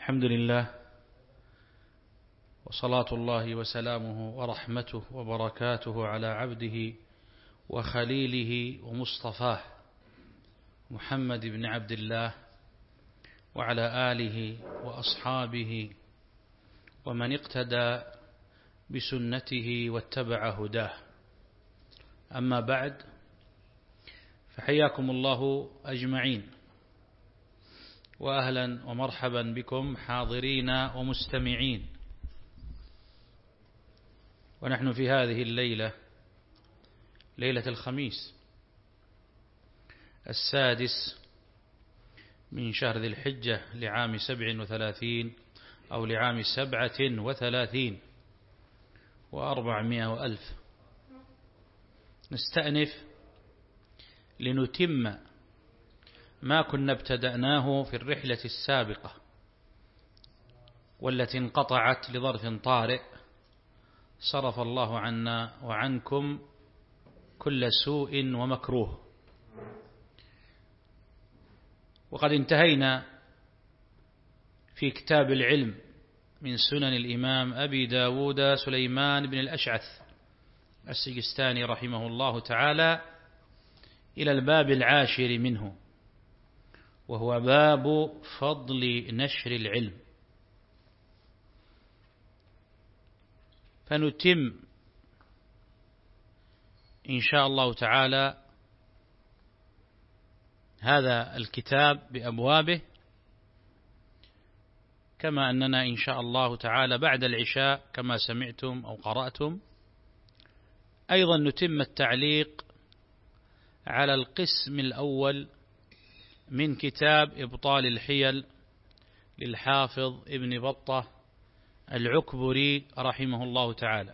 الحمد لله، وصلاة الله وسلامه ورحمته وبركاته على عبده وخليله ومصطفاه محمد بن عبد الله وعلى آله وأصحابه ومن اقتدى بسنته واتبع هداه. أما بعد، فحياكم الله أجمعين، وأهلا ومرحبا بكم حاضرين ومستمعين. ونحن في هذه الليلة، ليلة الخميس 6 من شهر ذي الحجة لعام 37 أو لعام 37 و400 وألف، نستأنف لنتم ما كنا ابتدأناه في الرحلة السابقة والتي انقطعت لظرف طارئ، صرف الله عنا وعنكم كل سوء ومكروه. وقد انتهينا في كتاب العلم من سنن الإمام أبي داود سليمان بن الأشعث السجستاني رحمه الله تعالى إلى الباب 10 منه، وهو باب فضل نشر العلم. فنتم إن شاء الله تعالى هذا الكتاب بأبوابه، كما أننا إن شاء الله تعالى بعد العشاء كما سمعتم أو قرأتم أيضا نتم التعليق على القسم الأول من كتاب إبطال الحيل للحافظ ابن بطة العكبري رحمه الله تعالى.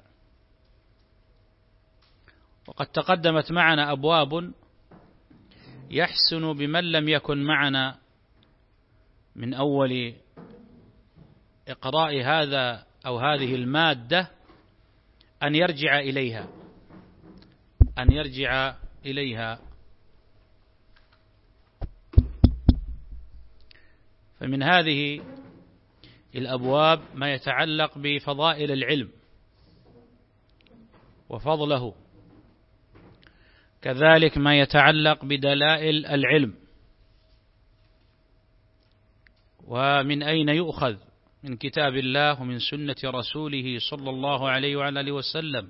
وقد تقدمت معنا أبواب يحسن بمن لم يكن معنا من أول إقراء هذا أو هذه المادة أن يرجع إليها. فمن هذه الأبواب ما يتعلق بفضائل العلم وفضله، كذلك ما يتعلق بدلائل العلم، ومن أين يؤخذ من كتاب الله ومن سنة رسوله صلى الله عليه وعلى آله وسلم،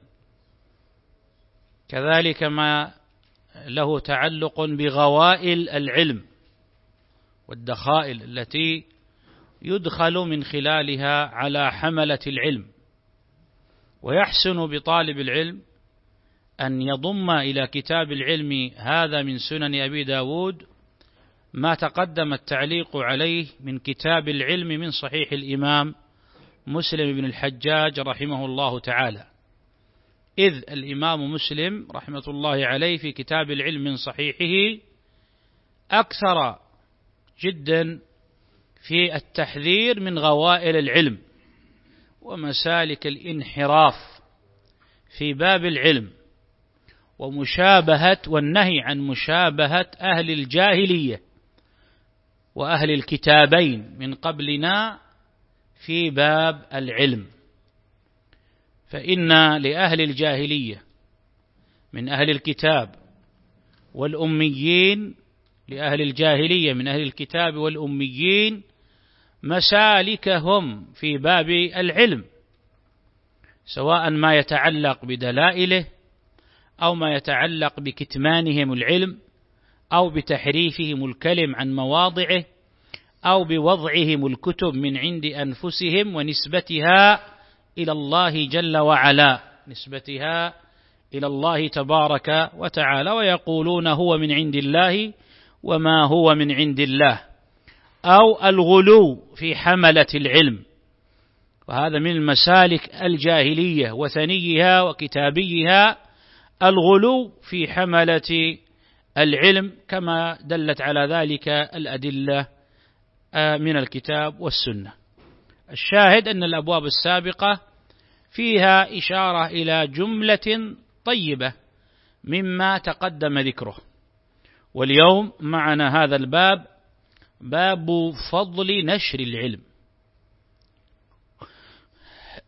كذلك ما له تعلق بغوائل العلم والدخائل التي يدخل من خلالها على حملة العلم. ويحسن بطالب العلم أن يضم إلى كتاب العلم هذا من سنن أبي داود ما تقدم التعليق عليه من كتاب العلم من صحيح الإمام مسلم بن الحجاج رحمه الله تعالى، إذ الإمام مسلم رحمة الله عليه في كتاب العلم من صحيحه أكثر جدا في التحذير من غوائل العلم ومسالك الانحراف في باب العلم والنهي عن مشابهة أهل الجاهلية وأهل الكتابين من قبلنا في باب العلم. فإن لأهل الجاهلية من أهل الكتاب والأميين، لأهل الجاهلية من أهل الكتاب والأميين مسالكهم في باب العلم، سواء ما يتعلق بدلائله أو ما يتعلق بكتمانهم العلم أو بتحريفهم الكلم عن مواضعه أو بوضعهم الكتب من عند أنفسهم ونسبتها إلى الله جل وعلا، نسبتها إلى الله تبارك وتعالى، ويقولون هو من عند الله وما هو من عند الله، أو الغلو في حملة العلم، وهذا من المسالك الجاهلية وثنيها وكتابيها، الغلو في حملة العلم كما دلت على ذلك الأدلة من الكتاب والسنة. الشاهد أن الأبواب السابقة فيها إشارة إلى جملة طيبة مما تقدم ذكره، واليوم معنا هذا الباب، باب فضل نشر العلم.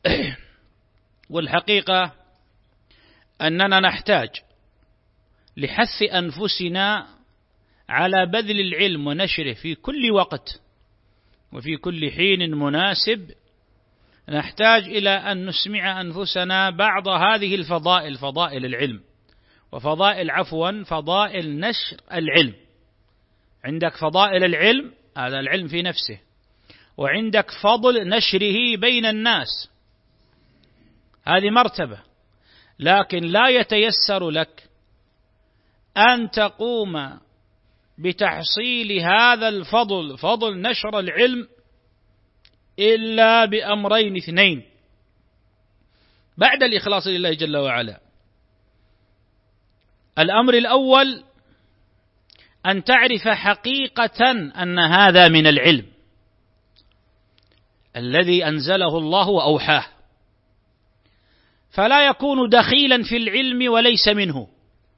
والحقيقة أننا نحتاج لحث أنفسنا على بذل العلم ونشره في كل وقت وفي كل حين مناسب. نحتاج إلى أن نسمع أنفسنا بعض هذه الفضائل، فضائل العلم، فضائل نشر العلم. عندك فضائل العلم، هذا العلم في نفسه، وعندك فضل نشره بين الناس، هذه مرتبة. لكن لا يتيسر لك أن تقوم بتحصيل هذا الفضل، فضل نشر العلم، إلا بأمرين اثنين بعد الإخلاص لله جل وعلا. الأمر الأول أن تعرف حقيقة أن هذا من العلم الذي أنزله الله وأوحاه، فلا يكون دخيلا في العلم وليس منه،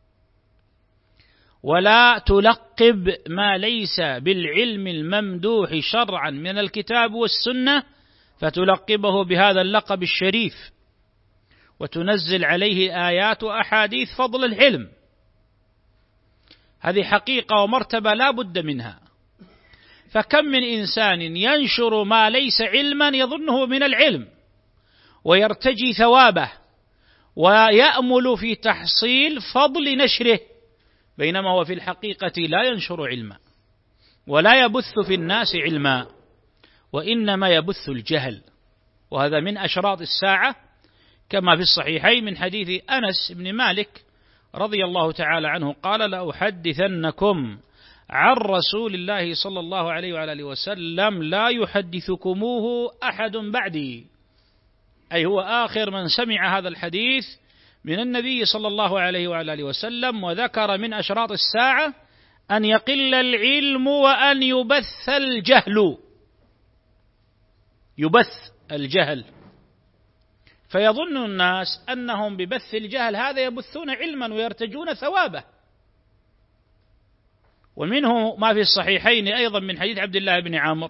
ولا تلقب ما ليس بالعلم الممدوح شرعا من الكتاب والسنة فتلقبه بهذا اللقب الشريف وتنزل عليه آيات وأحاديث فضل العلم. هذه حقيقة ومرتبة لا بد منها. فكم من إنسان ينشر ما ليس علما يظنه من العلم ويرتجي ثوابه ويأمل في تحصيل فضل نشره، بينما هو في الحقيقة لا ينشر علما ولا يبث في الناس علما، وإنما يبث الجهل. وهذا من أشراط الساعة، كما في الصحيحين من حديث أنس بن مالك رضي الله تعالى عنه قال: لأحدثنكم عن رسول الله صلى الله عليه وآله وسلم لا يحدثكموه أحد بعدي، أي هو آخر من سمع هذا الحديث من النبي صلى الله عليه وآله وسلم. وذكر من أشراط الساعة أن يقل العلم وأن يبث الجهل، يبث الجهل، فيظن الناس أنهم ببث الجهل هذا يبثون علما ويرتجون ثوابه. ومنه ما في الصحيحين أيضا من حديث عبد الله بن عمرو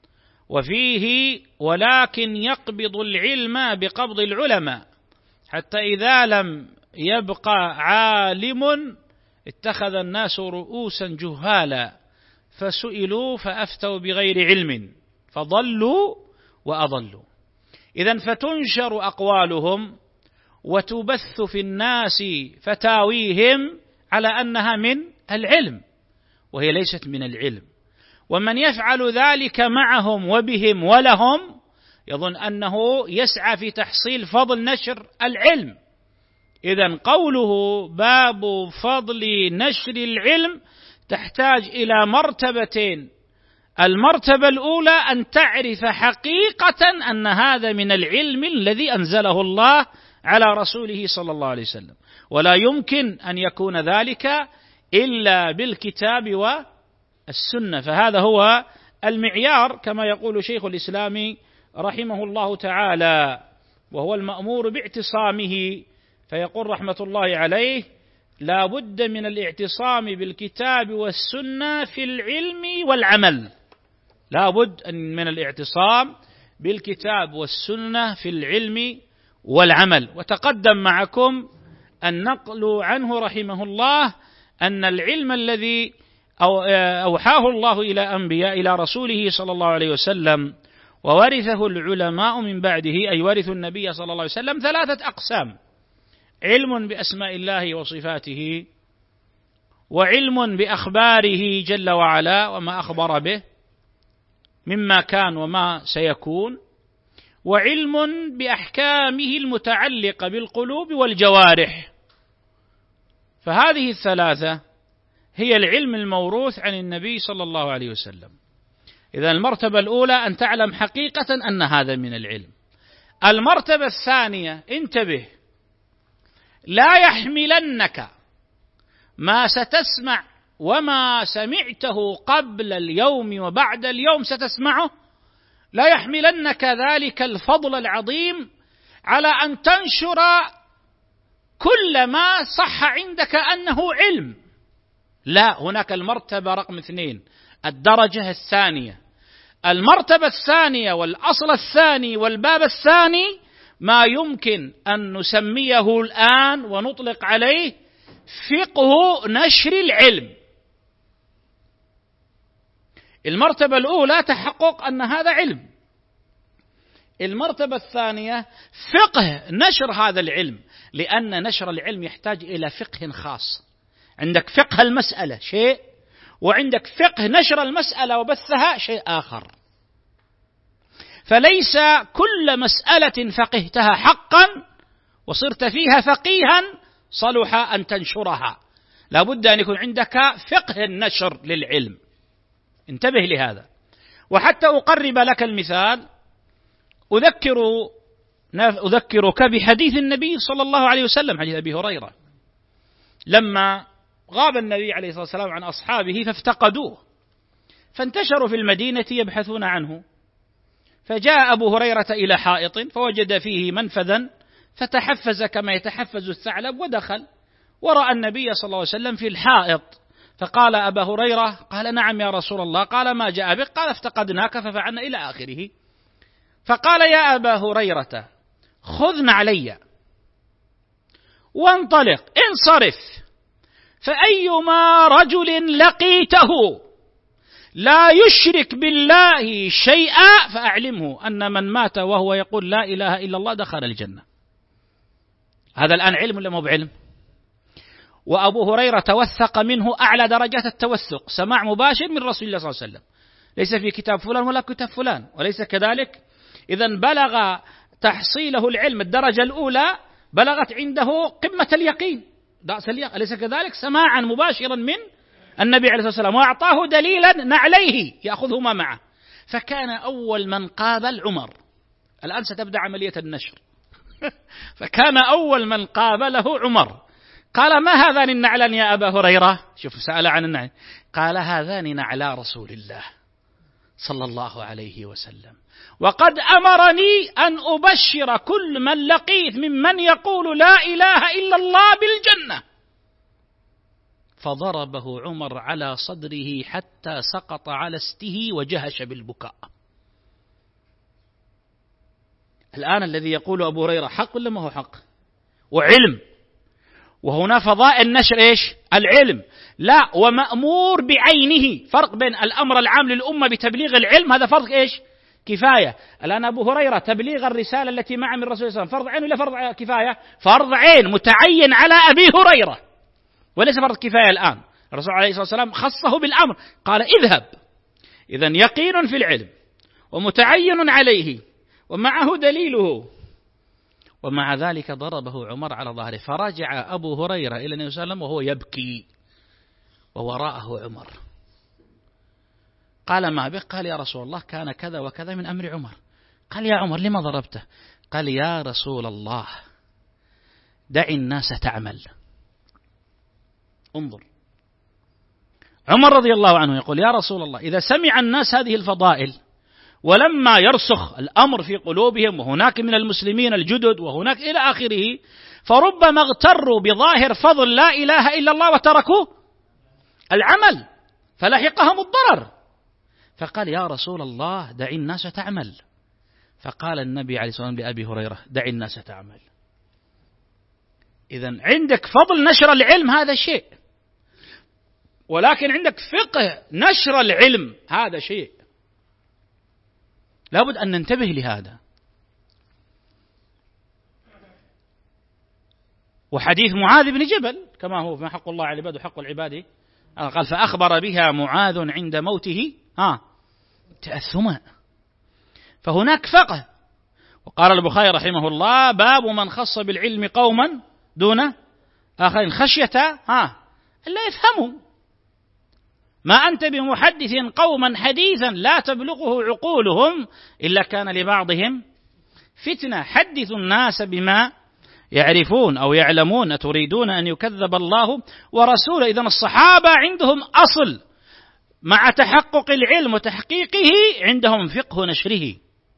وفيه: ولكن يقبض العلم بقبض العلماء حتى إذا لم يبقى عالم اتخذ الناس رؤوسا جهالا فسئلوا فأفتوا بغير علم فضلوا وأضلوا. إذن فتنشر أقوالهم وتبث في الناس فتاويهم على أنها من العلم وهي ليست من العلم. ومن يفعل ذلك معهم وبهم ولهم يظن أنه يسعى في تحصيل فضل نشر العلم. إذن قوله باب فضل نشر العلم تحتاج إلى مرتبتين. المرتبة الأولى أن تعرف حقيقة أن هذا من العلم الذي أنزله الله على رسوله صلى الله عليه وسلم، ولا يمكن أن يكون ذلك إلا بالكتاب والسنة، فهذا هو المعيار كما يقول شيخ الإسلام رحمه الله تعالى، وهو المأمور باعتصامه. فيقول رحمة الله عليه: لا بد من الاعتصام بالكتاب والسنة في العلم والعمل، لا بد من الاعتصام بالكتاب والسنة في العلم والعمل. وتقدم معكم النقل عنه رحمه الله أن العلم الذي أوحاه الله إلى أنبياء إلى رسوله صلى الله عليه وسلم وورثه العلماء من بعده، أي ورثوا النبي صلى الله عليه وسلم، 3 أقسام: علم بأسماء الله وصفاته، وعلم بأخباره جل وعلا وما أخبر به مما كان وما سيكون، وعلم بأحكامه المتعلقة بالقلوب والجوارح. فهذه 3 هي العلم الموروث عن النبي صلى الله عليه وسلم. إذا المرتبة الأولى أن تعلم حقيقة أن هذا من العلم. المرتبة الثانية، انتبه، لا يحملنك ما ستسمع وما سمعته قبل اليوم وبعد اليوم ستسمعه، لا يحملنك ذلك الفضل العظيم على أن تنشر كل ما صح عندك أنه علم. لا، هناك المرتبة رقم 2، الدرجة الثانية. المرتبة الثانية والأصل الثاني والباب الثاني ما يمكن أن نسميه الآن ونطلق عليه فقه نشر العلم. المرتبة الأولى تحقق أن هذا علم. المرتبة الثانية فقه نشر هذا العلم، لأن نشر العلم يحتاج إلى فقه خاص. عندك فقه المسألة شيء، وعندك فقه نشر المسألة وبثها شيء آخر. فليس كل مسألة فقهتها حقا وصرت فيها فقيها صلح أن تنشرها، لا بد أن يكون عندك فقه النشر للعلم. انتبه لهذا. وحتى أقرب لك المثال أذكرك بحديث النبي صلى الله عليه وسلم، حديث أبي هريرة، لما غاب النبي عليه الصلاة والسلام عن أصحابه فافتقدوه، فانتشروا في المدينة يبحثون عنه، فجاء أبو هريرة إلى حائط فوجد فيه منفذا فتحفز كما يتحفز الثعلب ودخل ورأى النبي صلى الله عليه وسلم في الحائط، فقال أبا هريرة، قال نعم يا رسول الله، قال ما جاء بك؟ قال افتقدناك ففعلنا إلى آخره. فقال يا أبا هريرة خذ نعلي وانطلق انصرف، فأيما رجل لقيته لا يشرك بالله شيئا فأعلمه أن من مات وهو يقول لا إله إلا الله دخل الجنة. هذا الآن علم ولا مو بعلم؟ وأبو هريرة توثق منه أعلى درجات التوثق، سماع مباشر من رسول الله صلى الله عليه وسلم، ليس في كتاب فلان ولا كتاب فلان، وليس كذلك. إذن بلغ تحصيله العلم الدرجة الأولى، بلغت عنده قمة اليقين، أليس كذلك؟ سماعا مباشرا من النبي عليه الصلاة والسلام، وأعطاه دليلا نعليه يأخذهما معه. فكان أول من قابل عمر. الآن ستبدأ عملية النشر. فكان أول من قابله عمر، قال ما هذان النعلان يا أبا هريرة؟ شوف سأل عن النعل، قال هذان نعلا رسول الله صلى الله عليه وسلم، وقد أمرني أن أبشر كل من لقيت ممن يقول لا إله إلا الله بالجنة. فضربه عمر على صدره حتى سقط على استه وجهش بالبكاء. الآن الذي يقول أبو هريرة حق ولا ما هو حق؟ وعلم، وهنا فضائل نشر إيش؟ العلم، لا ومأمور بعينه. فرق بين الأمر العام للأمة بتبليغ العلم، هذا فرض إيش؟ كفاية. الآن أبو هريرة تبليغ الرسالة التي مع من الرسول صلى الله عليه وسلم فرض عين ولا فرض كفاية؟ فرض عين متعين على أبي هريرة، وليس فرض كفاية. الآن الرسول عليه الصلاة والسلام خصه بالأمر، قال اذهب. إذن يقين في العلم ومتعين عليه ومعه دليله، ومع ذلك ضربه عمر على ظهره. فرجع أبو هريرة إلى النبي صلى الله عليه وسلم وهو يبكي ووراءه عمر. قال ما بك؟ قال يا رسول الله كان كذا وكذا من أمر عمر. قال يا عمر لما ضربته؟ قال يا رسول الله دع الناس تعمل. انظر، عمر رضي الله عنه يقول يا رسول الله إذا سمع الناس هذه الفضائل ولما يرسخ الأمر في قلوبهم، وهناك من المسلمين الجدد وهناك إلى آخره، فربما اغتروا بظاهر فضل لا إله إلا الله وتركوا العمل فلحقهم الضرر. فقال يا رسول الله دع الناس تعمل. فقال النبي عليه الصلاة والسلام لأبي هريرة دع الناس تعمل. إذن عندك فضل نشر العلم هذا شيء، ولكن عندك فقه نشر العلم هذا شيء، لابد أن ننتبه لهذا. وحديث معاذ بن جبل كما هو ما حق الله على العباد وحق العباد، قال فأخبر بها معاذ عند موته تأثما. فهناك فقه. وقال البخاري رحمه الله باب من خص بالعلم قوما دون آخرين خشية لا يفهموا. ما أنت بمحدث قوما حديثا لا تبلغه عقولهم إلا كان لبعضهم فتنة. حدث الناس بما يعرفون أو يعلمون، أتريدون أن يكذب الله ورسوله؟ إذن الصحابة عندهم أصل، مع تحقق العلم وتحقيقه عندهم فقه نشره.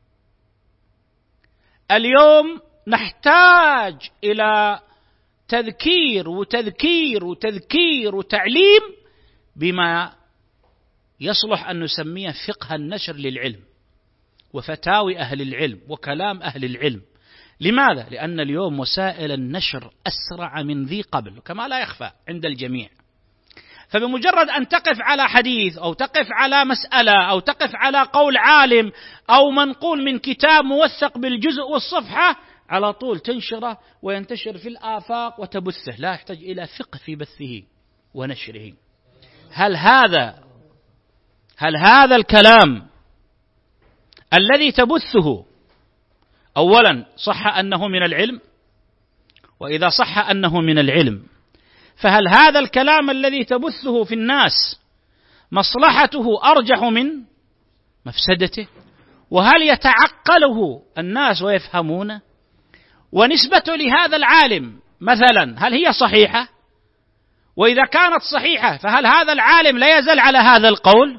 اليوم نحتاج إلى تذكير وتذكير وتذكير وتعليم بما يصلح أن نسميه فقه النشر للعلم وفتاوي أهل العلم وكلام أهل العلم. لماذا؟ لأن اليوم وسائل النشر أسرع من ذي قبل كما لا يخفى عند الجميع. فبمجرد أن تقف على حديث أو تقف على مسألة أو تقف على قول عالم أو منقول من كتاب موثق بالجزء والصفحة، على طول تنشره وينتشر في الآفاق وتبثه، لا يحتاج إلى فقه في بثه ونشره. هل هذا الكلام الذي تبثه أولا صح أنه من العلم؟ وإذا صح أنه من العلم، فهل هذا الكلام الذي تبثه في الناس مصلحته أرجح من مفسدته؟ وهل يتعقله الناس ويفهمونه؟ ونسبته لهذا العالم مثلا هل هي صحيحة؟ وإذا كانت صحيحة فهل هذا العالم لا يزال على هذا القول؟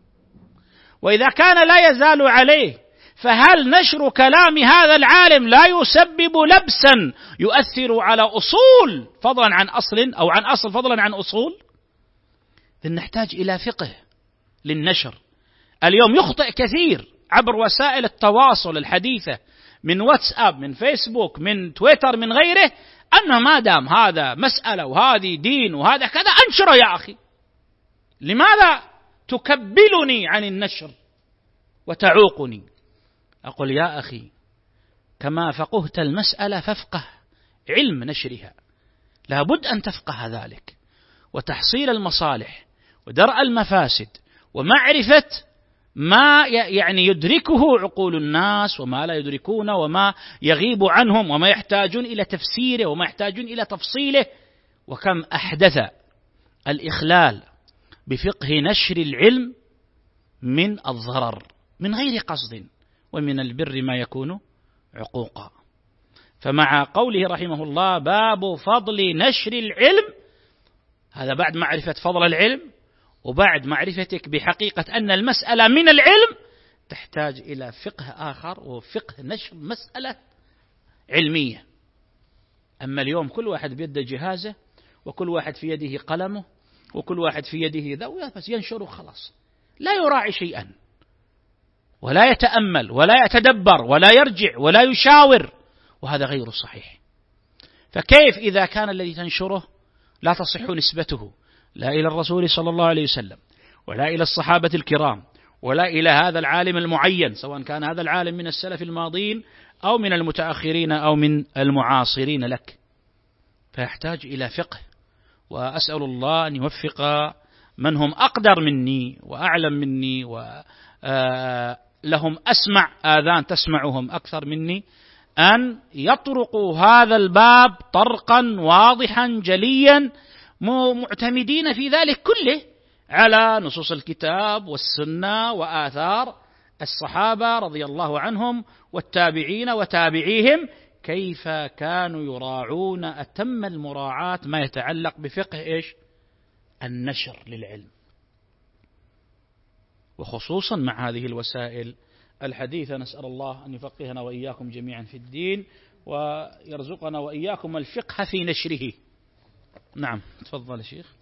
وإذا كان لا يزال عليه، فهل نشر كلام هذا العالم لا يسبب لبسا يؤثر على أصول فضلا عن أصل أو عن أصل فضلا عن أصول؟ إذن نحتاج إلى فقه للنشر. اليوم يخطئ كثير عبر وسائل التواصل الحديثة من واتساب، من فيسبوك، من تويتر، من غيره، أنه ما دام هذا مسألة وهذه دين وهذا كذا أنشره يا أخي. لماذا تكبلني عن النشر وتعوقني؟ أقول يا أخي كما فقهت المسألة فافقه علم نشرها، لابد أن تفقه ذلك، وتحصيل المصالح ودرء المفاسد ومعرفة ما يعني يدركه عقول الناس وما لا يدركون وما يغيب عنهم وما يحتاجون إلى تفسيره وما يحتاجون إلى تفصيله. وكم أحدث الإخلال بفقه نشر العلم من الضرر من غير قصد، ومن البر ما يكون عقوقا. فمع قوله رحمه الله باب فضل نشر العلم، هذا بعد معرفة فضل العلم وبعد معرفتك بحقيقة أن المسألة من العلم تحتاج إلى فقه آخر، وفقه نشر مسألة علمية. أما اليوم كل واحد بيده جهازه، وكل واحد في يده قلمه، وكل واحد في يده ذويه، بس ينشر خلاص، لا يراعي شيئا ولا يتأمل ولا يتدبر ولا يرجع ولا يشاور، وهذا غير صحيح. فكيف إذا كان الذي تنشره لا تصح نسبته لا إلى الرسول صلى الله عليه وسلم ولا إلى الصحابة الكرام ولا إلى هذا العالم المعين، سواء كان هذا العالم من السلف الماضين أو من المتأخرين أو من المعاصرين لك، فيحتاج إلى فقه. وأسأل الله أن يوفق من هم أقدر مني وأعلم مني ولهم أسمع آذان تسمعهم أكثر مني، أن يطرقوا هذا الباب طرقا واضحا جليا، معتمدين في ذلك كله على نصوص الكتاب والسنة وآثار الصحابة رضي الله عنهم والتابعين وتابعيهم، كيف كانوا يراعون أتم المراعاة ما يتعلق بفقه النشر للعلم، وخصوصا مع هذه الوسائل الحديثة. نسأل الله أن يفقهنا وإياكم جميعا في الدين ويرزقنا وإياكم الفقه في نشره. نعم تفضل يا شيخ.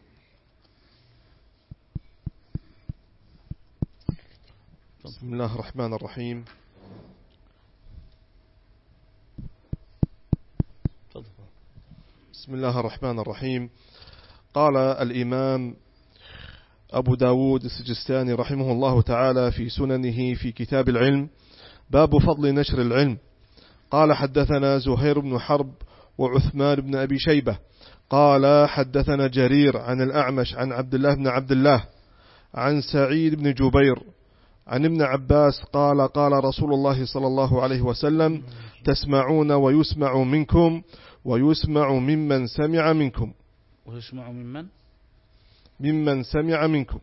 بسم الله الرحمن الرحيم. بسم الله الرحمن الرحيم. قال الإمام أبو داود السجستاني رحمه الله تعالى في سننه في كتاب العلم باب فضل نشر العلم. قال حدثنا زهير بن حرب وعثمان بن أبي شيبة قال حدثنا جرير عن الأعمش عن عبد الله بن عبد الله عن سعيد بن جبير عن ابن عباس قال قال رسول الله صلى الله عليه وسلم تسمعون ويسمع منكم ويسمع ممن سمع منكم. ويسمع ممن سمع منكم.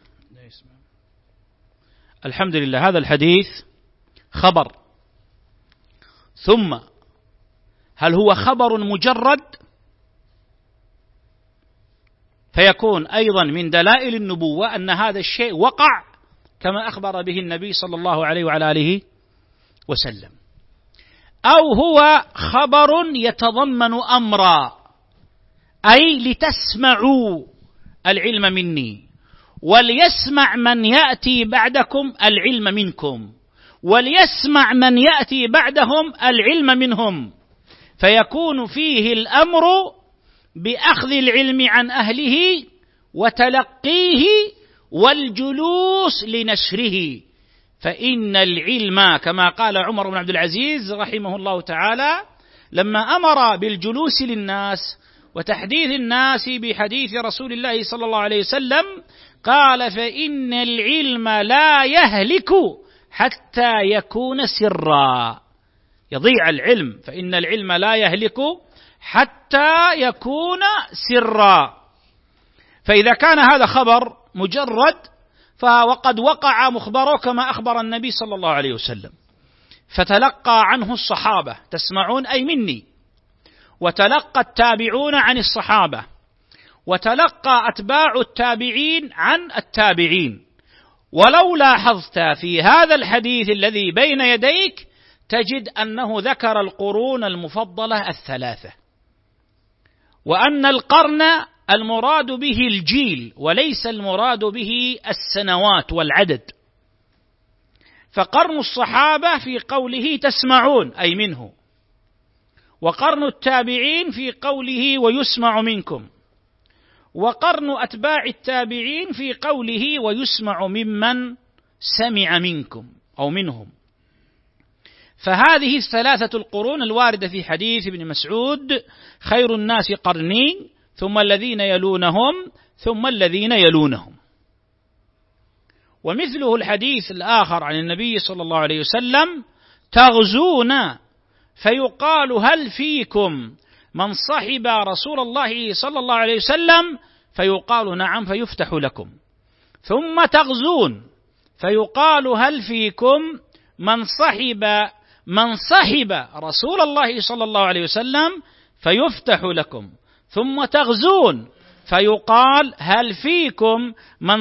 الحمد لله. هذا الحديث خبر، ثم هل هو خبر مجرد فيكون أيضا من دلائل النبوة أن هذا الشيء وقع كما أخبر به النبي صلى الله عليه وعلى آله وسلم، أو هو خبر يتضمن أمرا، أي لتسمعوا العلم مني وليسمع من يأتي بعدكم العلم منكم، وليسمع من يأتي بعدهم العلم منهم، فيكون فيه الأمر بأخذ العلم عن أهله وتلقيه والجلوس لنشره. فإن العلم كما قال عمر بن عبد العزيز رحمه الله تعالى لما أمر بالجلوس للناس وتحديث الناس بحديث رسول الله صلى الله عليه وسلم قال: فإن العلم لا يهلك حتى يكون سرا. يضيع العلم، فإن العلم لا يهلك حتى يكون سرا. فإذا كان هذا خبر مجرد وقد وقع مخبره كما أخبر النبي صلى الله عليه وسلم، فتلقى عنه الصحابة، تسمعون أي مني، وتلقى التابعون عن الصحابة، وتلقى أتباع التابعين عن التابعين. ولو لاحظت في هذا الحديث الذي بين يديك تجد أنه ذكر القرون المفضلة الثلاثة، وأن القرن المراد به الجيل وليس المراد به السنوات والعدد. فقرن الصحابة في قوله تسمعون أي منه، وقرن التابعين في قوله ويسمع منكم، وقرن أتباع التابعين في قوله ويسمع ممن سمع منكم أو منهم. فهذه الثلاثة القرون الواردة في حديث ابن مسعود: خير الناس قرني ثم الذين يلونهم ثم الذين يلونهم. ومثله الحديث الآخر عن النبي صلى الله عليه وسلم: تغزون فيقال هل فيكم من صحب رسول الله صلى الله عليه وسلم؟ فيقال نعم فيفتح لكم. ثم تغزون فيقال هل فيكم من صحب رسول الله صلى الله عليه وسلم؟ فيفتح لكم. ثم تغزون فيقال هل فيكم من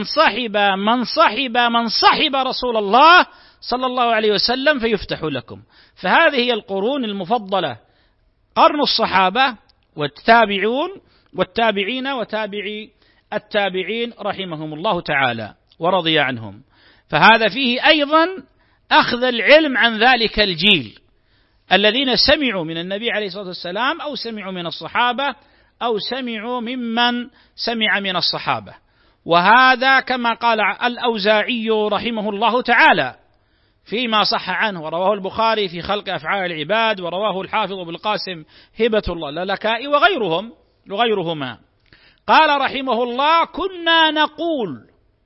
صحب رسول الله صلى الله عليه وسلم؟ فيفتح لكم. فهذه هي القرون المفضلة: قرن الصحابة والتابعين وتابعي التابعين رحمهم الله تعالى ورضي عنهم. فهذا فيه أيضا أخذ العلم عن ذلك الجيل الذين سمعوا من النبي عليه الصلاة والسلام، أو سمعوا من الصحابة، أو سمعوا ممن سمع من الصحابة. وهذا كما قال الأوزاعي رحمه الله تعالى فيما صح عنه، ورواه البخاري في خلق أفعال العباد، ورواه الحافظ أبو القاسم هبة الله اللالكائي وغيرهما. قال رحمه الله: كنا نقول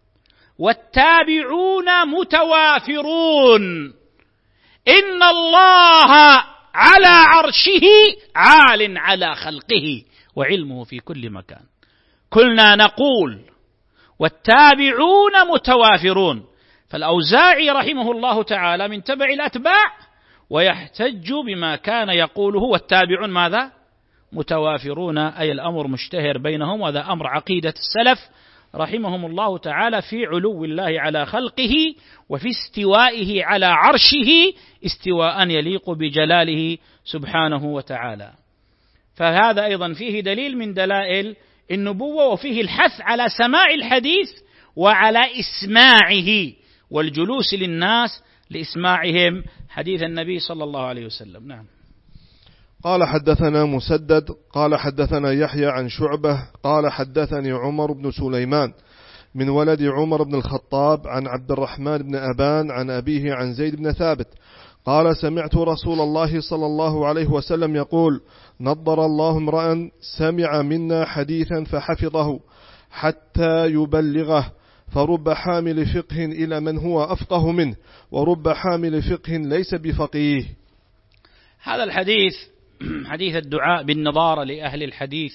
والتابعون متوافرون إن الله على عرشه عال على خلقه وعلمه في كل مكان. كنا نقول والتابعون متوافرون. فالأوزاعي رحمه الله تعالى من تبع الأتباع، ويحتج بما كان يقوله والتابعون ماذا؟ متوافرون، أي الأمر مشتهر بينهم. وهذا أمر عقيدة السلف رحمهم الله تعالى في علو الله على خلقه، وفي استوائه على عرشه استواء يليق بجلاله سبحانه وتعالى. فهذا أيضا فيه دليل من دلائل النبوة، وفيه الحث على سماع الحديث وعلى إسماعه والجلوس للناس لإسماعهم حديث النبي صلى الله عليه وسلم. نعم. قال: حدثنا مسدد قال حدثنا يحيى عن شعبة قال حدثني عمر بن سليمان من ولد عمر بن الخطاب عن عبد الرحمن بن أبان عن أبيه عن زيد بن ثابت قال: سمعت رسول الله صلى الله عليه وسلم يقول: نضر الله امرأ سمع منا حديثا فحفظه حتى يبلغه، فرب حامل فقه إلى من هو أفقه منه، ورب حامل فقه ليس بفقيه. هذا الحديث حديث الدعاء بالنضارة لأهل الحديث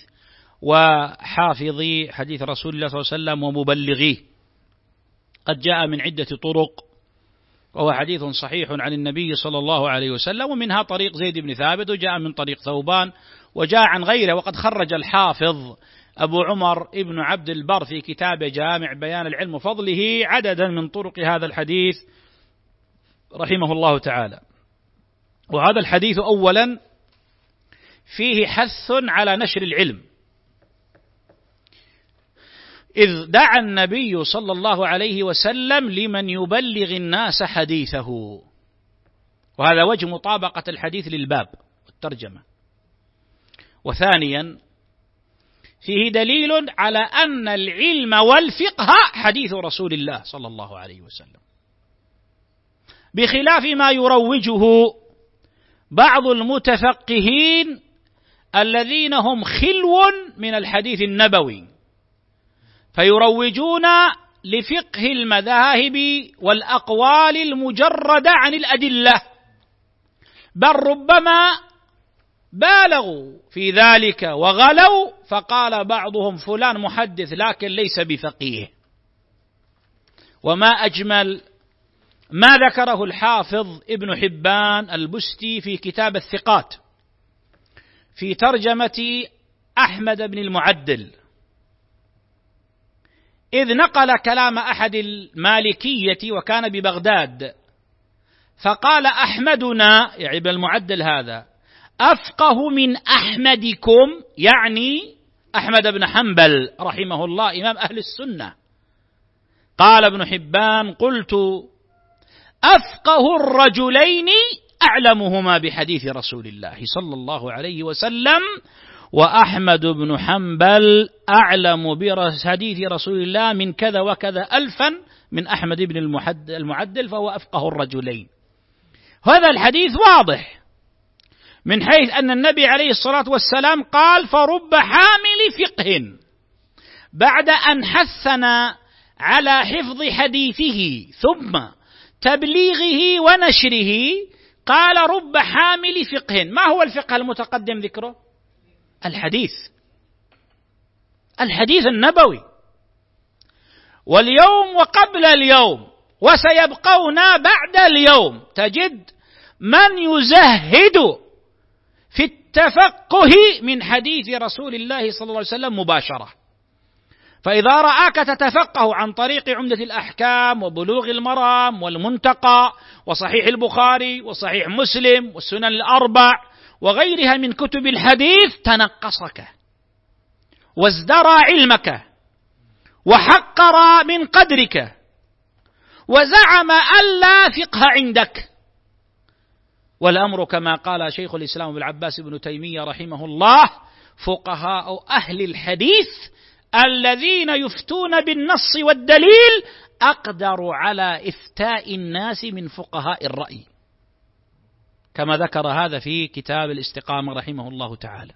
وحافظي حديث رسول الله صلى الله عليه وسلم ومبلغيه، قد جاء من عدة طرق، وهو حديث صحيح عن النبي صلى الله عليه وسلم، ومنها طريق زيد بن ثابت، وجاء من طريق ثوبان، وجاء عن غيره. وقد خرج الحافظ أبو عمر ابن عبد البر في كتاب جامع بيان العلم وفضله عددا من طرق هذا الحديث رحمه الله تعالى. وهذا الحديث أولا فيه حث على نشر العلم، إذ دعا النبي صلى الله عليه وسلم لمن يبلغ الناس حديثه، وهذا وجه مطابقة الحديث للباب والترجمة. وثانيا فيه دليل على أن العلم والفقه حديث رسول الله صلى الله عليه وسلم، بخلاف ما يروجه بعض المتفقهين الذين هم خلو من الحديث النبوي، فيروجون لفقه المذاهب والأقوال المجردة عن الأدلة، بل ربما بالغوا في ذلك وغلوا، فقال بعضهم فلان محدث لكن ليس بفقيه. وما أجمل ما ذكره الحافظ ابن حبان البستي في كتاب الثقات في ترجمة أحمد بن المعدل، إذ نقل كلام أحد المالكية وكان ببغداد، فقال أحمدنا يعني ابن المعدل هذا أفقه من أحمدكم، يعني أحمد بن حنبل رحمه الله إمام أهل السنة. قال ابن حبان قلت أفقه الرجلين أعلمهما بحديث رسول الله صلى الله عليه وسلم، وأحمد بن حنبل أعلم بحديث رسول الله من كذا وكذا ألفا من أحمد بن المعدل، فهو أفقه الرجلين. هذا الحديث واضح من حيث أن النبي عليه الصلاة والسلام قال فرب حامل فقه، بعد أن حثنا على حفظ حديثه ثم تبليغه ونشره قال رب حامل فقه. ما هو الفقه المتقدم ذكره؟ الحديث النبوي. واليوم وقبل اليوم وسيبقون بعد اليوم تجد من يزهد في التفقه من حديث رسول الله صلى الله عليه وسلم مباشرة. فإذا رآك تتفقه عن طريق عمدة الأحكام وبلوغ المرام والمنتقى وصحيح البخاري وصحيح مسلم والسنن الأربع وغيرها من كتب الحديث، تنقصك وازدرى علمك وحقر من قدرك وزعم ألا فقه عندك. والأمر كما قال شيخ الإسلام ابن العباس بن تيمية رحمه الله: فقهاء أهل الحديث الذين يفتون بالنص والدليل أقدر على إفتاء الناس من فقهاء الرأي، كما ذكر هذا في كتاب الاستقامة رحمه الله تعالى.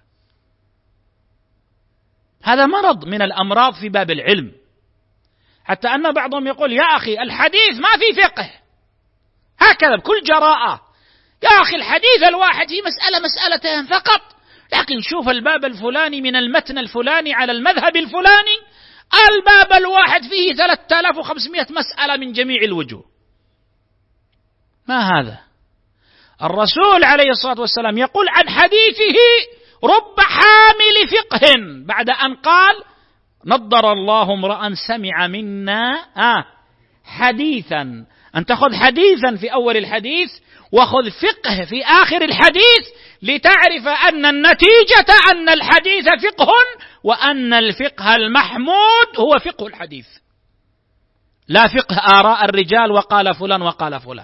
هذا مرض من الأمراض في باب العلم، حتى أن بعضهم يقول يا أخي الحديث ما في فقه، هكذا بكل جراءة، يا أخي الحديث الواحد في مسألتين فقط، لكن شوف الباب الفلاني من المتن الفلاني على المذهب الفلاني، الباب الواحد فيه 3500 مسألة من جميع الوجوه. ما هذا؟ الرسول عليه الصلاة والسلام يقول عن حديثه رب حامل فقه، بعد أن قال نضر الله امرأ سمع منا حديثا. أن تأخذ حديثا في أول الحديث وخذ فقه في آخر الحديث، لتعرف أن النتيجة أن الحديث فقه، وأن الفقه المحمود هو فقه الحديث، لا فقه آراء الرجال وقال فلان وقال فلان.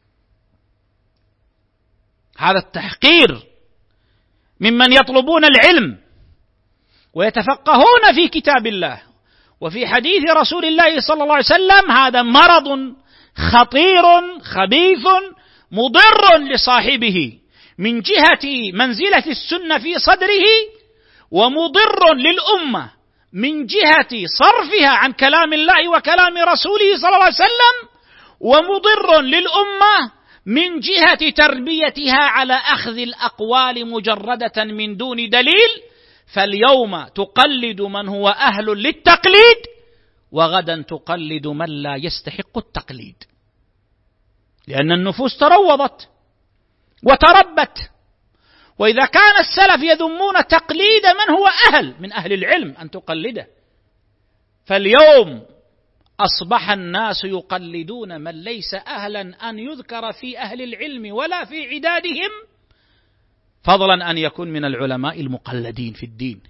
هذا التحقير ممن يطلبون العلم ويتفقهون في كتاب الله وفي حديث رسول الله صلى الله عليه وسلم، هذا مرض خطير خبيث مضر لصاحبه من جهة منزلة السنة في صدره، ومضر للأمة من جهة صرفها عن كلام الله وكلام رسوله صلى الله عليه وسلم، ومضر للأمة من جهة تربيتها على أخذ الأقوال مجردة من دون دليل. فاليوم تقلد من هو أهل للتقليد، وغدا تقلد من لا يستحق التقليد، لأن النفوس تروضت وتربت. وإذا كان السلف يذمون تقليد من هو أهل من أهل العلم أن تقلده، فاليوم أصبح الناس يقلدون من ليس أهلا أن يذكر في أهل العلم ولا في عدادهم، فضلا أن يكون من العلماء المقلدين في الدين.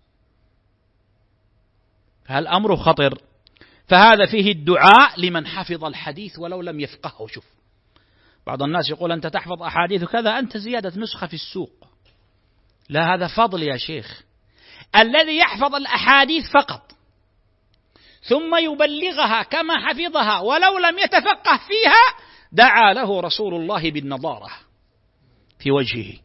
فالأمر خطر. فهذا فيه الدعاء لمن حفظ الحديث ولو لم يفقهه. شوف، بعض الناس يقول أنت تحفظ أحاديث كذا، أنت زيادة نسخة في السوق. لا، هذا فضل يا شيخ. الذي يحفظ الأحاديث فقط ثم يبلغها كما حفظها ولو لم يتفقه فيها، دعا له رسول الله بالنضارة في وجهه،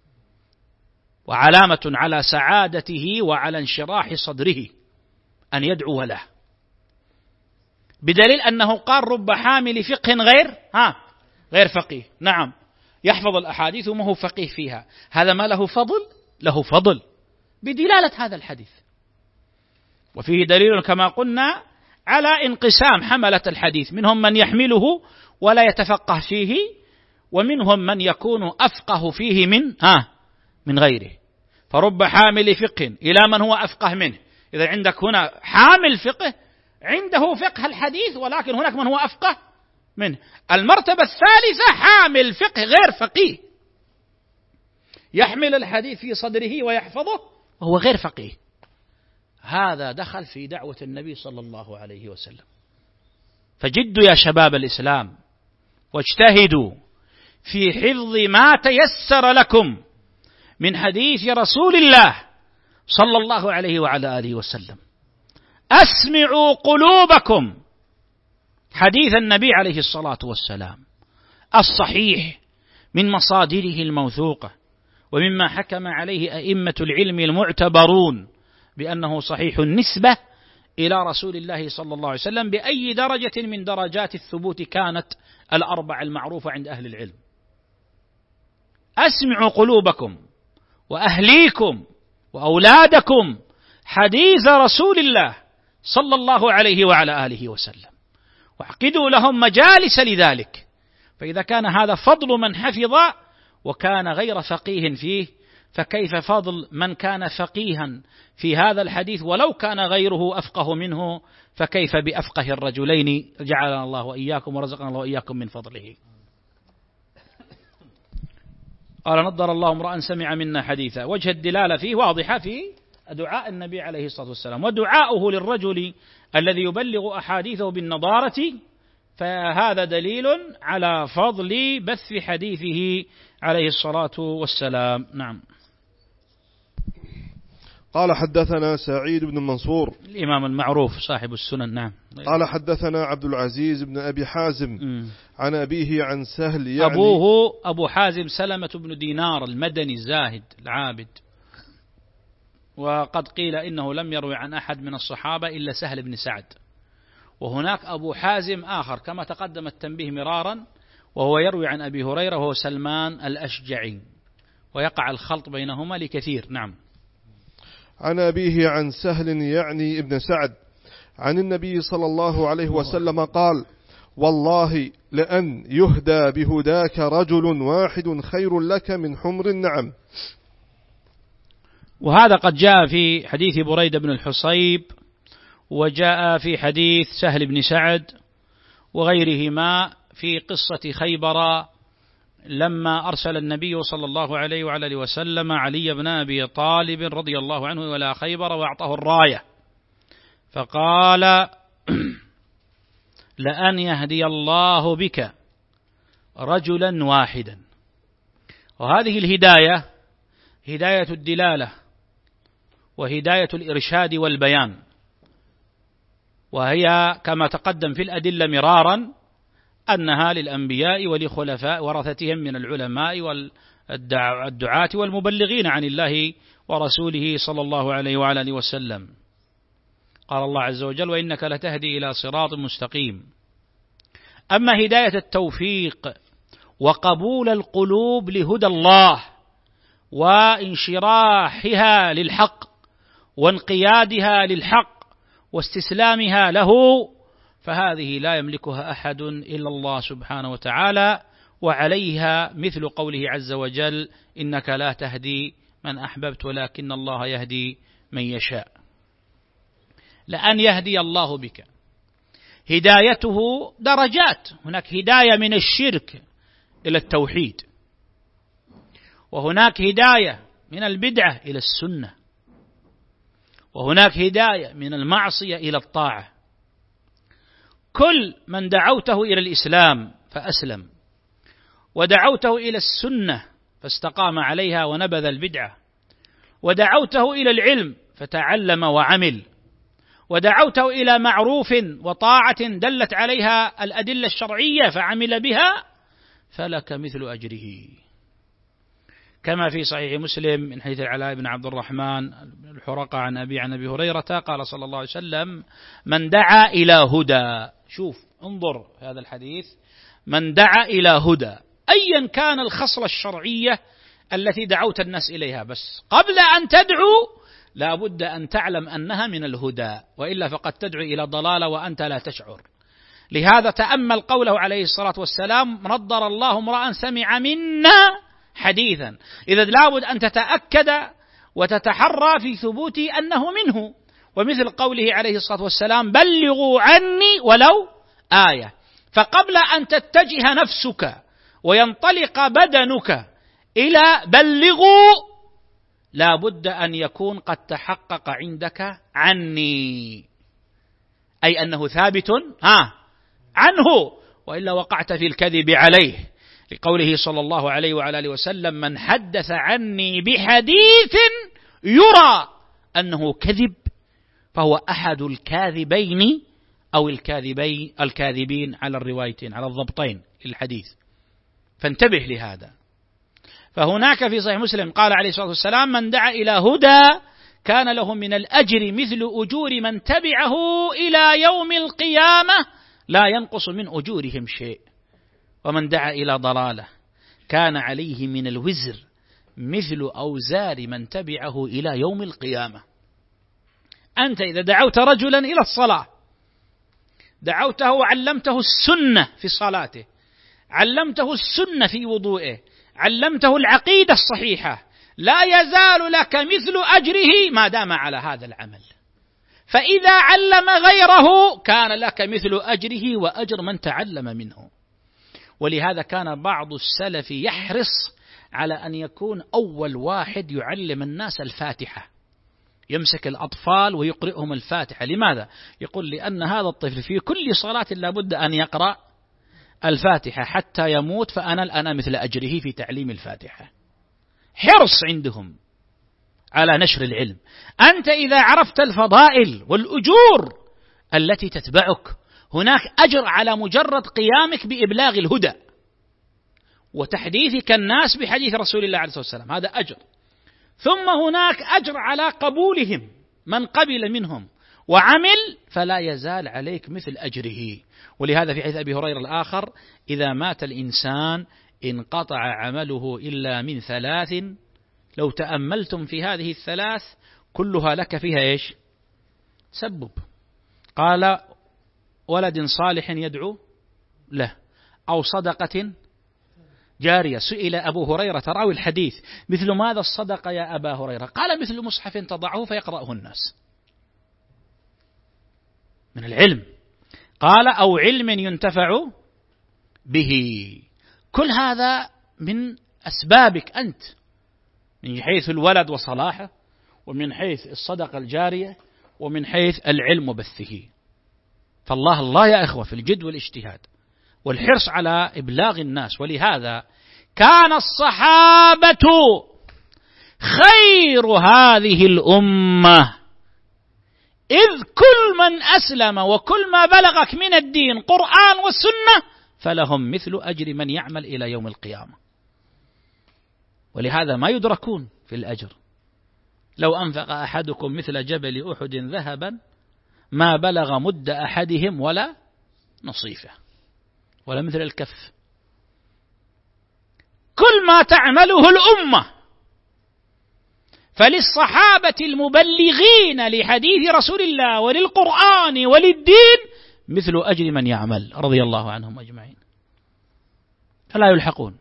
وعلامة على سعادته وعلى انشراح صدره أن يدعو له، بدليل أنه قال رب حامل فقه غير فقيه. نعم، يحفظ الأحاديث وما هو فقيه فيها، هذا ما له فضل؟ له فضل بدلالة هذا الحديث. وفيه دليل كما قلنا على انقسام حملة الحديث، منهم من يحمله ولا يتفقه فيه، ومنهم من يكون أفقه فيه من غيره. فرب حامل فقه إلى من هو أفقه منه. إذا عندك هنا حامل فقه عنده فقه الحديث، ولكن هناك من هو أفقه منه. المرتبة الثالثة حامل فقه غير فقيه، يحمل الحديث في صدره ويحفظه وهو غير فقيه. هذا دخل في دعوة النبي صلى الله عليه وسلم. فجدوا يا شباب الإسلام، واجتهدوا في حفظ ما تيسر لكم من حديث رسول الله صلى الله عليه وعلى آله وسلم. أسمعوا قلوبكم حديث النبي عليه الصلاة والسلام الصحيح من مصادره الموثوقة، ومما حكم عليه أئمة العلم المعتبرون بأنه صحيح النسبة إلى رسول الله صلى الله عليه وسلم بأي درجة من درجات الثبوت كانت الأربع المعروفة عند أهل العلم. أسمعوا قلوبكم وأهليكم وأولادكم حديث رسول الله صلى الله عليه وعلى آله وسلم، واعقدوا لهم مجالس لذلك. فإذا كان هذا فضل من حفظ وكان غير فقيه فيه، فكيف فضل من كان فقيها في هذا الحديث ولو كان غيره أفقه منه؟ فكيف بأفقه الرجلين؟ جعلنا الله وإياكم ورزقنا الله وإياكم من فضله. قال نضر الله امرأ سمع منا حديثا. وجه الدلالة فيه واضحة في دعاء النبي عليه الصلاة والسلام، ودعاؤه للرجل الذي يبلغ أحاديثه بالنضارة، فهذا دليل على فضل بث حديثه عليه الصلاة والسلام. نعم. قال حدثنا سعيد بن منصور الإمام المعروف صاحب السنن. نعم. قال حدثنا عبد العزيز بن أبي حازم عن أبيه عن سهل، يعني أبوه أبو حازم سلمة بن دينار المدني الزاهد العابد، وقد قيل إنه لم يروي عن أحد من الصحابة إلا سهل بن سعد. وهناك أبو حازم آخر كما تقدم التنبيه مرارا، وهو يروي عن أبي هريرة وهو سلمان الأشجعي، ويقع الخلط بينهما لكثير. نعم. عن أبيه عن سهل يعني ابن سعد عن النبي صلى الله عليه وسلم قال: والله لأن يهدى بهداك رجل واحد خير لك من حمر النعم. وهذا قد جاء في حديث بريدة بن الحصيب، وجاء في حديث سهل بن سعد وغيرهما في قصة خيبر، لما أرسل النبي صلى الله عليه وعلى آله وسلم علي بن أبي طالب رضي الله عنه إلى خيبر وأعطاه الراية، فقال: لأن يهدي الله بك رجلا واحدا. وهذه الهداية هداية الدلالة وهداية الإرشاد والبيان، وهي كما تقدم في الأدلة مرارا أنها للأنبياء ولخلفاء ورثتهم من العلماء والدعاة والمبلغين عن الله ورسوله صلى الله عليه وعلى آله وسلم. قال الله عز وجل: وإنك لتهدي إلى صراط مستقيم. أما هداية التوفيق وقبول القلوب لهدى الله وانشراحها للحق وانقيادها للحق واستسلامها له، فهذه لا يملكها أحد إلا الله سبحانه وتعالى، وعليها مثل قوله عز وجل: إنك لا تهدي من أحببت ولكن الله يهدي من يشاء. لأن يهدي الله بك، هدايته درجات، هناك هداية من الشرك إلى التوحيد، وهناك هداية من البدعة إلى السنة، وهناك هداية من المعصية إلى الطاعة. كل من دعوته إلى الإسلام فأسلم، ودعوته إلى السنة فاستقام عليها ونبذ البدعة، ودعوته إلى العلم فتعلم وعمل، ودعوته إلى معروف وطاعة دلت عليها الأدلة الشرعية فعمل بها، فلك مثل أجره. كما في صحيح مسلم من حديث العلاء بن عبد الرحمن الحرقة عن أبي هريرة قال صلى الله عليه وسلم: من دعا إلى هدى، شوف انظر هذا الحديث، من دعا إلى هدى، أيا كان الخصلة الشرعية التي دعوت الناس إليها، بس قبل أن تدعو لا بد أن تعلم أنها من الهدى، وإلا فقد تدعو إلى ضلالة وأنت لا تشعر. لهذا تأمل قوله عليه الصلاة والسلام: نضر الله امرأ سمع منا حديثا. إذا لابد أن تتأكد وتتحرى في ثبوت أنه منه، ومثل قوله عليه الصلاة والسلام: بلغوا عني ولو آية. فقبل أن تتجه نفسك وينطلق بدنك إلى بلغوا لا بد أن يكون قد تحقق عندك عني، أي أنه ثابت عنه، وإلا وقعت في الكذب عليه، لقوله صلى الله عليه وعلى آله وسلم: من حدث عني بحديث يرى أنه كذب فهو أحد الكاذبين أو الكاذبين على الروايتين، على الضبطين للحديث، فانتبه لهذا. فهناك في صحيح مسلم قال عليه الصلاة والسلام: من دعا إلى هدى كان له من الأجر مثل أجور من تبعه إلى يوم القيامة لا ينقص من أجورهم شيء، ومن دعا إلى ضلالة كان عليه من الوزر مثل أوزار من تبعه إلى يوم القيامة. أنت إذا دعوت رجلا إلى الصلاة، دعوته وعلمته السنة في صلاته، علمته السنة في وضوئه، علمته العقيدة الصحيحة، لا يزال لك مثل أجره ما دام على هذا العمل. فإذا علم غيره كان لك مثل أجره وأجر من تعلم منه. ولهذا كان بعض السلف يحرص على أن يكون أول واحد يعلم الناس الفاتحة، يمسك الأطفال ويقرئهم الفاتحة. لماذا؟ يقول: لأن هذا الطفل في كل صلاة لابد أن يقرأ الفاتحة حتى يموت، فأنا مثل أجره في تعليم الفاتحة. حرص عندهم على نشر العلم. أنت إذا عرفت الفضائل والأجور التي تتبعك، هناك أجر على مجرد قيامك بإبلاغ الهدى وتحديثك الناس بحديث رسول الله عليه الصلاة والسلام، هذا أجر. ثم هناك أجر على قبولهم، من قبل منهم وعمل فلا يزال عليك مثل أجره. ولهذا في حديث أبي هريرة الآخر: إذا مات الإنسان انقطع عمله إلا من ثلاث، لو تأملتم في هذه الثلاث كلها لك فيها إيش؟ تسبب. قال: ولد صالح يدعو له، أو صدقة جارية. سئل أبو هريرة راوي الحديث: مثل ماذا الصدقة يا أبا هريرة؟ قال: مثل مصحف تضعه فيقرأه الناس من العلم. قال: أو علم ينتفع به. كل هذا من أسبابك أنت، من حيث الولد وصلاحه، ومن حيث الصدقة الجارية، ومن حيث العلم وبثه. فالله يا إخوة في الجد والاجتهاد والحرص على إبلاغ الناس. ولهذا كان الصحابة خير هذه الأمة، إذ كل من أسلم وكل ما بلغك من الدين قرآن والسنة فلهم مثل أجر من يعمل إلى يوم القيامة. ولهذا ما يدركون في الأجر. لو أنفق أحدكم مثل جبل أحد ذهبا ما بلغ مد أحدهم ولا نصيفه، ولا مثل الكف. كل ما تعمله الأمة فللصحابة المبلغين لحديث رسول الله وللقرآن وللدين مثل أجر من يعمل رضي الله عنهم أجمعين، فلا يلحقون.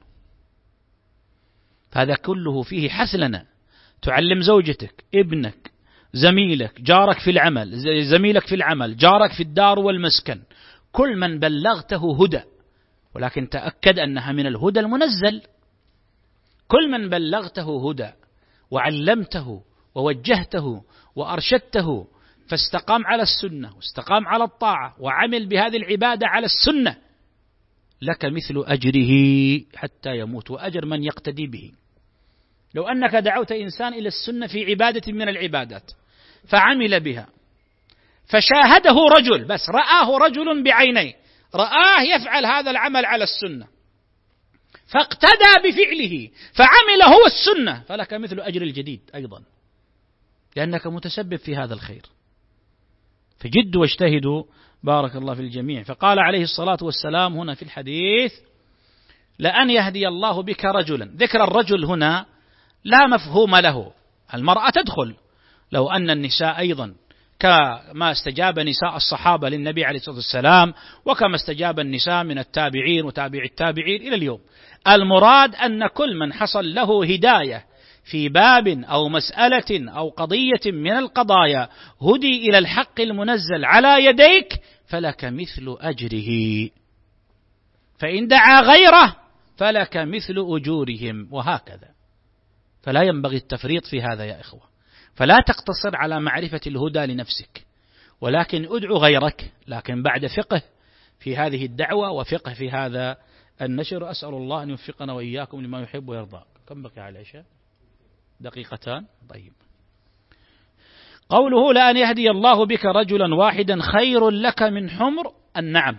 هذا كله فيه حسنة. تعلم زوجتك، ابنك، زميلك، جارك في العمل، زميلك في العمل، جارك في الدار والمسكن، كل من بلغته هدى، ولكن تأكد أنها من الهدى المنزل. كل من بلغته هدى وعلمته ووجهته وأرشدته فاستقام على السنة واستقام على الطاعة وعمل بهذه العبادة على السنة، لك مثل أجره حتى يموت، وأجر من يقتدي به. لو أنك دعوت إنسان إلى السنة في عبادة من العبادات فعمل بها، فشاهده رجل، بس رآه رجل بعينيه، رآه يفعل هذا العمل على السنة فاقتدى بفعله فعمل هو السنة، فلك مثل أجر الجديد أيضا، لأنك متسبب في هذا الخير. فجدوا واجتهدوا بارك الله في الجميع. فقال عليه الصلاة والسلام هنا في الحديث: لأن يهدي الله بك رجلا. ذكر الرجل هنا لا مفهوم له، المرأة تدخل، لو أن النساء أيضا كما استجاب نساء الصحابة للنبي عليه الصلاة والسلام، وكما استجاب النساء من التابعين وتابع التابعين إلى اليوم. المراد أن كل من حصل له هداية في باب أو مسألة أو قضية من القضايا هدي إلى الحق المنزل على يديك فلك مثل أجره، فإن دعا غيره فلك مثل أجورهم، وهكذا. فلا ينبغي التفريط في هذا يا إخوة، فلا تقتصر على معرفة الهدى لنفسك، ولكن ادعو غيرك، لكن بعد فقه في هذه الدعوة وفقه في هذا النشر. أسأل الله أن يوفقنا وإياكم لما يحب ويرضى. كم بقي على العشاء؟ دقيقتان. طيب. قوله: لأن يهدي الله بك رجلا واحدا خير لك من حمر النعم.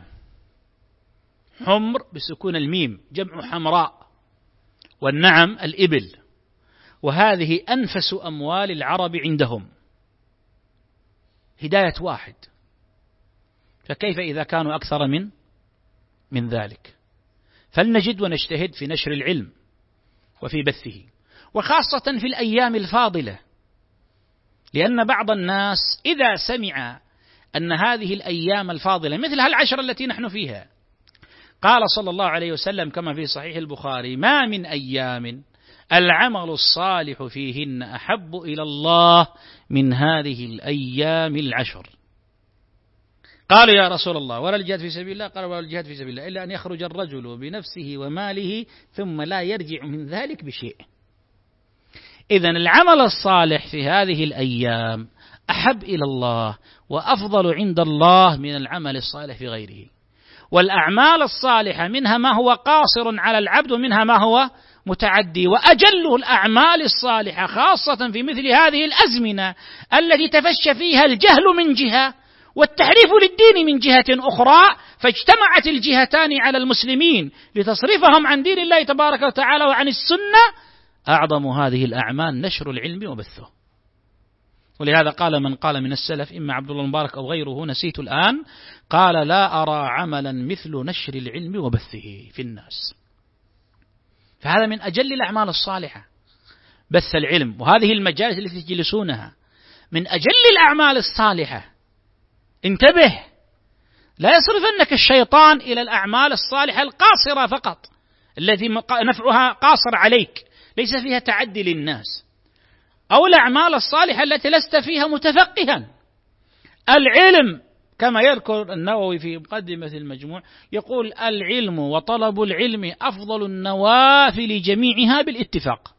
حمر بسكون الميم جمع حمراء، والنعم الإبل، وهذه أنفس أموال العرب عندهم، هداية واحد، فكيف إذا كانوا أكثر من ذلك؟ فلنجد ونجتهد في نشر العلم وفي بثه، وخاصة في الأيام الفاضلة، لأن بعض الناس إذا سمع أن هذه الأيام الفاضلة مثل هالعشر التي نحن فيها، قال صلى الله عليه وسلم كما في صحيح البخاري: ما من أيام العمل الصالح فيهن أحب إلى الله من هذه الأيام العشر. قالوا: يا رسول الله ولا الجهاد في سبيل الله؟ قال: ولا الجهاد في سبيل الله إلا أن يخرج الرجل بنفسه وماله ثم لا يرجع من ذلك بشيء. إذن العمل الصالح في هذه الأيام أحب إلى الله وأفضل عند الله من العمل الصالح في غيره. والأعمال الصالحة منها ما هو قاصر على العبد ومنها ما هو متعدي، وأجل الأعمال الصالحة خاصة في مثل هذه الأزمنة التي تفشى فيها الجهل من جهة والتحريف للدين من جهة أخرى، فاجتمعت الجهتان على المسلمين لتصرفهم عن دين الله تبارك وتعالى وعن السنة. أعظم هذه الأعمال نشر العلم وبثه. ولهذا قال من قال من السلف، إما عبد الله المبارك أو غيره نسيت الآن، قال: لا أرى عملا مثل نشر العلم وبثه في الناس. فهذا من أجل الأعمال الصالحة، بث العلم، وهذه المجالس التي تجلسونها من أجل الأعمال الصالحة. انتبه، لا يصرفنك الشيطان إلى الأعمال الصالحة القاصرة فقط التي نفعها قاصر عليك، ليس فيها تعدي للناس، أو الأعمال الصالحة التي لست فيها متفقها. العلم كما يذكر النووي في مقدمة المجموع، يقول: العلم وطلب العلم أفضل النوافل جميعها بالاتفاق.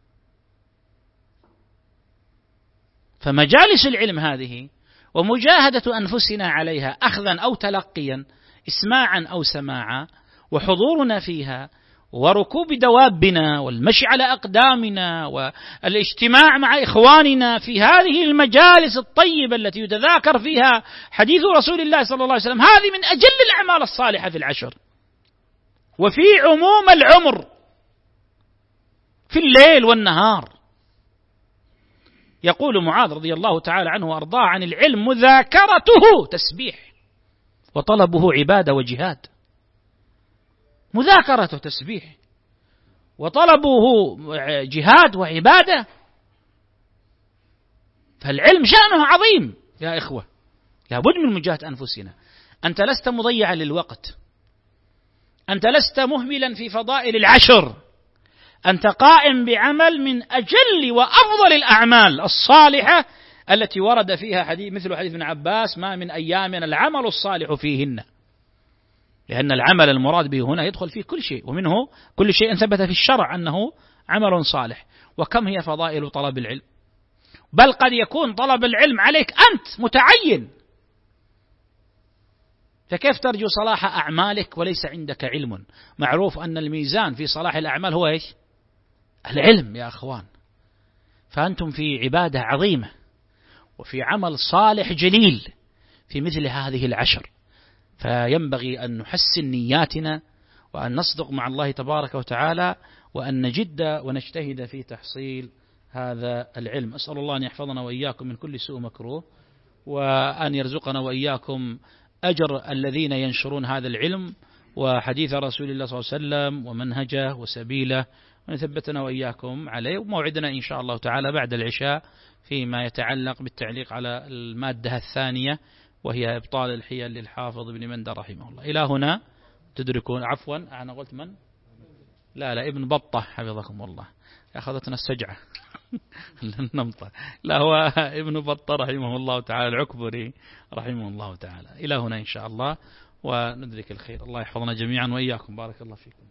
فمجالس العلم هذه ومجاهدة أنفسنا عليها أخذا أو تلقيا، إسماعا أو سماعا، وحضورنا فيها، وركوب دوابنا والمشي على أقدامنا والاجتماع مع إخواننا في هذه المجالس الطيبة التي يتذاكر فيها حديث رسول الله صلى الله عليه وسلم، هذه من أجل الأعمال الصالحة في العشر. وفي عموم العمر في الليل والنهار. يقول معاذ رضي الله تعالى عنه وأرضاه عن العلم: مذاكرته تسبيح وطلبه عبادة وجهاد. مذاكرته تسبيح وطلبه جهاد وعبادة. فالعلم شأنه عظيم يا إخوة، لابد من مجاهدة أنفسنا. أنت لست مضيعا للوقت، أنت لست مهملا في فضائل العشر، أنت قائم بعمل من أجل وأفضل الأعمال الصالحة التي ورد فيها حديث مثل حديث ابن عباس: ما من أيامنا العمل الصالح فيهن. لأن العمل المراد به هنا يدخل فيه كل شيء، ومنه كل شيء ثبت في الشرع أنه عمل صالح. وكم هي فضائل طلب العلم، بل قد يكون طلب العلم عليك أنت متعين، فكيف ترجو صلاح أعمالك وليس عندك علم؟ معروف أن الميزان في صلاح الأعمال هو إيش؟ العلم يا أخوان. فأنتم في عبادة عظيمة وفي عمل صالح جليل في مثل هذه العشر، فينبغي أن نحسن نياتنا وأن نصدق مع الله تبارك وتعالى وأن نجد ونجتهد في تحصيل هذا العلم. أسأل الله أن يحفظنا وإياكم من كل سوء مكروه، وأن يرزقنا وإياكم أجر الذين ينشرون هذا العلم وحديث رسول الله صلى الله عليه وسلم ومنهجه وسبيله، وأن يثبتنا وإياكم عليه. وموعدنا إن شاء الله تعالى بعد العشاء فيما يتعلق بالتعليق على المادة الثانية وهي إبطال الحيل للحافظ ابن مندى رحمه الله. إلى هنا تدركون. عفوا أنا قلت من؟ لا ابن بطة حفظكم الله، أخذتنا السجعة النمطة. لا هو ابن بطة رحمه الله تعالى العكبري رحمه الله تعالى. إلى هنا إن شاء الله وندرك الخير. الله يحفظنا جميعا وإياكم. بارك الله فيكم.